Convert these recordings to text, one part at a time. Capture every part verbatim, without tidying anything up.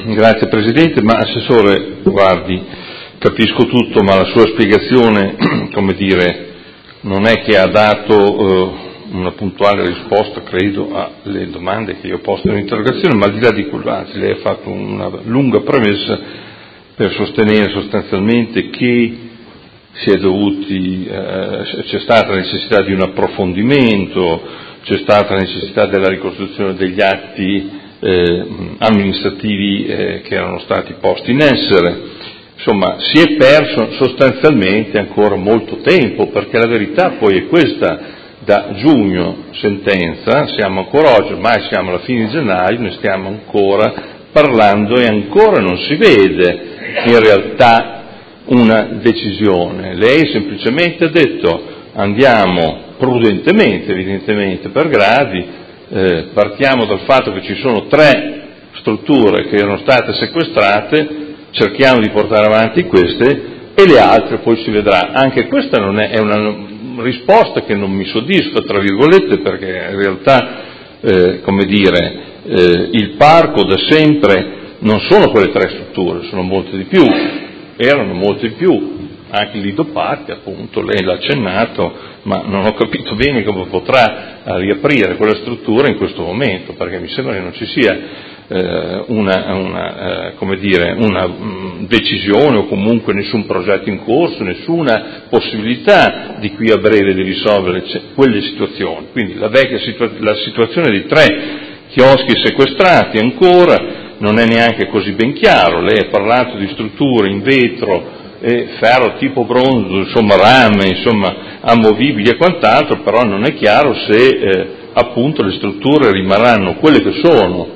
Grazie Presidente, ma Assessore, guardi, capisco tutto, ma la sua spiegazione, come dire, non è che ha dato eh, una puntuale risposta, credo, alle domande che io ho posto nell'interrogazione, ma al di là di quello, anzi, lei ha fatto una lunga premessa per sostenere sostanzialmente che si è dovuti, eh, c'è stata la necessità di un approfondimento, c'è stata la necessità della ricostruzione degli atti eh, amministrativi eh, che erano stati posti in essere. Insomma, si è perso sostanzialmente ancora molto tempo, perché la verità poi è questa: da giugno sentenza, siamo ancora oggi, ormai siamo alla fine di gennaio, ne stiamo ancora parlando e ancora non si vede in realtà una decisione. Lei semplicemente ha detto andiamo prudentemente, evidentemente per gradi, eh, partiamo dal fatto che ci sono tre strutture che erano state sequestrate, cerchiamo di portare avanti queste e le altre poi si vedrà. Anche questa non è, è una risposta che non mi soddisfa, tra virgolette, perché in realtà, eh, come dire, eh, il parco da sempre non sono quelle tre strutture, sono molte di più, erano molte di più, anche il Lido Park, appunto, lei l'ha accennato, ma non ho capito bene come potrà riaprire quella struttura in questo momento, perché mi sembra che non ci sia eh, una, una, eh, come dire, una mh, decisione o comunque nessun progetto in corso, nessuna possibilità di qui a breve di risolvere quelle situazioni. Quindi la vecchia situa- la situazione di tre chioschi sequestrati ancora non è neanche così ben chiaro. Lei ha parlato di strutture in vetro e ferro tipo bronzo, insomma rame, insomma amovibili e quant'altro, però non è chiaro se eh, appunto le strutture rimarranno quelle che sono.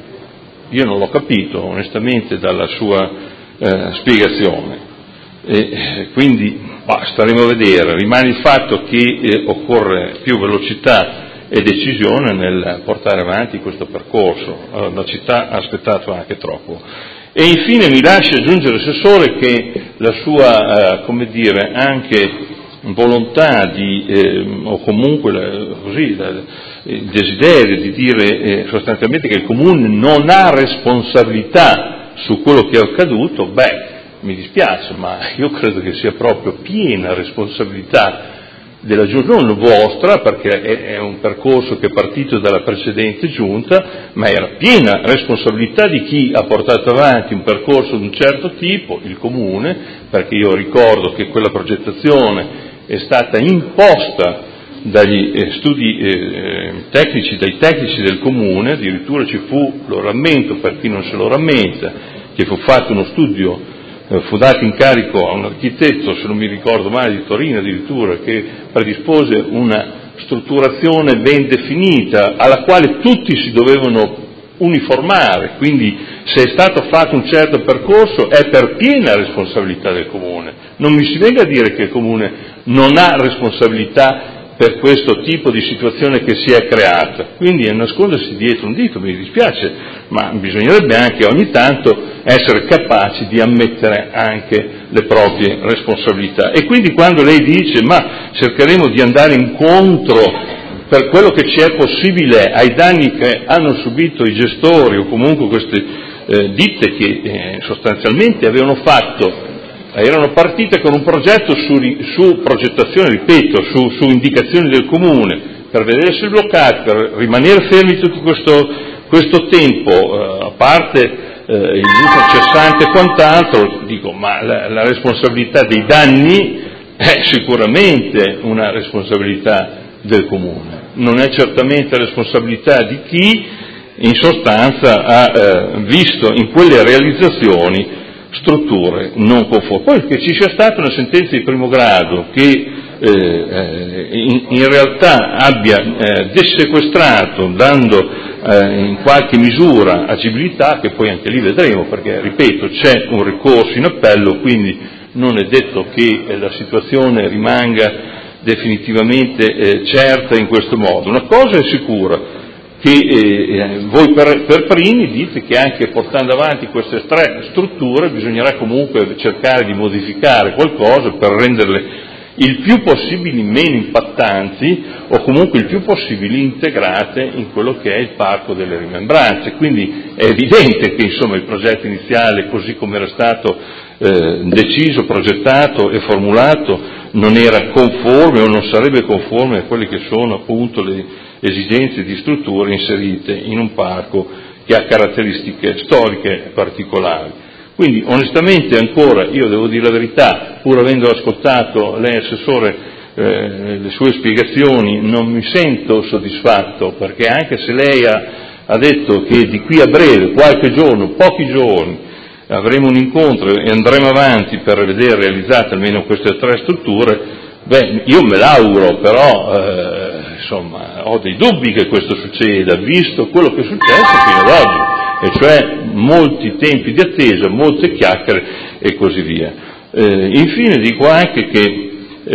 Io non l'ho capito onestamente dalla sua eh, spiegazione, e quindi bah, staremo a vedere. Rimane il fatto che eh, occorre più velocità e decisione nel portare avanti questo percorso. La città ha aspettato anche troppo. E infine mi lasci aggiungere, Assessore, che la sua, eh, come dire, anche volontà di, eh, o comunque la, così, la, il desiderio di dire eh, sostanzialmente che il Comune non ha responsabilità su quello che è accaduto, beh, mi dispiace, ma io credo che sia proprio piena responsabilità della giunta, non vostra, perché è un percorso che è partito dalla precedente giunta, ma era piena responsabilità di chi ha portato avanti un percorso di un certo tipo, il Comune, perché io ricordo che quella progettazione è stata imposta dagli eh, studi eh, tecnici, dai tecnici del Comune, addirittura ci fu, lo rammento per chi non se lo rammenta, che fu fatto uno studio, fu dato in carico a un architetto, se non mi ricordo male, di Torino addirittura, che predispose una strutturazione ben definita alla quale tutti si dovevano uniformare, quindi se è stato fatto un certo percorso è per piena responsabilità del Comune. Non mi si venga a dire che il Comune non ha responsabilità per questo tipo di situazione che si è creata, quindi è nascondersi dietro un dito, mi dispiace, ma bisognerebbe anche ogni tanto essere capaci di ammettere anche le proprie responsabilità. E quindi quando lei dice ma cercheremo di andare incontro per quello che ci è possibile ai danni che hanno subito i gestori o comunque queste eh, ditte che eh, sostanzialmente avevano fatto, erano partite con un progetto su, su progettazione, ripeto, su, su indicazioni del Comune, per vedersi bloccati, per rimanere fermi tutto questo, questo tempo, eh, a parte eh, il lupo cessante e quant'altro, dico, ma la, la responsabilità dei danni è sicuramente una responsabilità del Comune, non è certamente responsabilità di chi in sostanza ha eh, visto in quelle realizzazioni strutture non conformi. Poi che ci sia stata una sentenza di primo grado che eh, in, in realtà abbia eh, desequestrato, dando eh, in qualche misura agibilità, che poi anche lì vedremo, perché ripeto c'è un ricorso in appello, quindi non è detto che eh, la situazione rimanga definitivamente eh, certa in questo modo. Una cosa è sicura, che eh, voi per, per primi dite che anche portando avanti queste tre strutture bisognerà comunque cercare di modificare qualcosa per renderle il più possibili meno impattanti o comunque il più possibili integrate in quello che è il parco delle rimembranze. Quindi è evidente che insomma il progetto iniziale, così come era stato eh, deciso, progettato e formulato, non era conforme o non sarebbe conforme a quelle che sono appunto le esigenze di strutture inserite in un parco che ha caratteristiche storiche particolari. Quindi onestamente ancora, io devo dire la verità, pur avendo ascoltato lei Assessore eh, le sue spiegazioni, non mi sento soddisfatto, perché anche se lei ha, ha detto che di qui a breve, qualche giorno, pochi giorni, avremo un incontro e andremo avanti per vedere realizzate almeno queste tre strutture, beh, io me l'auguro, però eh, insomma ho dei dubbi che questo succeda, visto quello che è successo fino ad oggi, e cioè molti tempi di attesa, molte chiacchiere e così via. Eh, infine dico anche che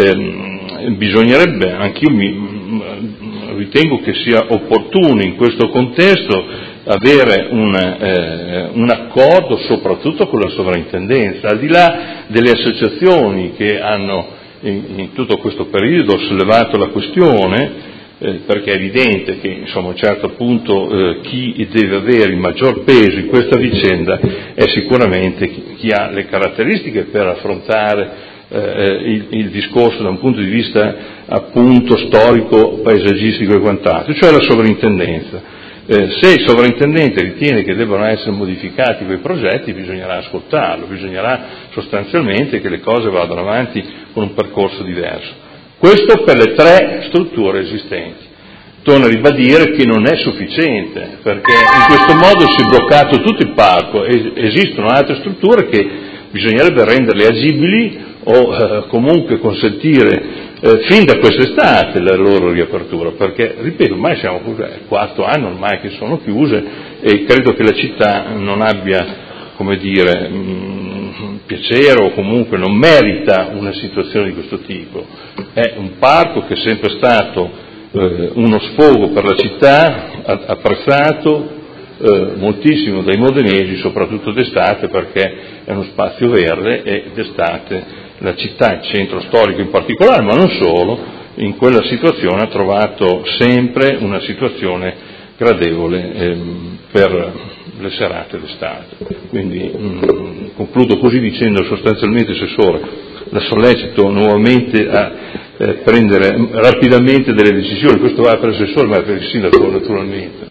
eh, bisognerebbe, anch'io mi, ritengo che sia opportuno in questo contesto avere un, eh, un accordo soprattutto con la sovrintendenza, al di là delle associazioni che hanno in, in tutto questo periodo sollevato la questione, Eh, perché è evidente che insomma, a un certo punto eh, chi deve avere il maggior peso in questa vicenda è sicuramente chi, chi ha le caratteristiche per affrontare eh, il, il discorso da un punto di vista appunto storico, paesaggistico e quant'altro, cioè la sovrintendenza. Eh, se il sovrintendente ritiene che debbano essere modificati quei progetti, bisognerà ascoltarlo, bisognerà sostanzialmente che le cose vadano avanti con un percorso diverso. Questo per le tre strutture esistenti. Torno a ribadire che non è sufficiente, perché in questo modo si è bloccato tutto il parco e esistono altre strutture che bisognerebbe renderle agibili o eh, comunque consentire eh, fin da quest'estate la loro riapertura, perché, ripeto, ormai siamo il quarto anno ormai che sono chiuse e credo che la città non abbia, come dire, mh, piacere o comunque non merita una situazione di questo tipo. È un parco che è sempre stato eh, uno sfogo per la città, apprezzato eh, moltissimo dai modenesi, soprattutto d'estate, perché è uno spazio verde e d'estate la città, il centro storico in particolare, ma non solo, in quella situazione ha trovato sempre una situazione gradevole ehm, per le serate d'estate. Quindi mh, concludo così dicendo sostanzialmente, Assessore, la sollecito nuovamente a eh, prendere rapidamente delle decisioni, questo va per l'Assessore ma per il Sindaco naturalmente.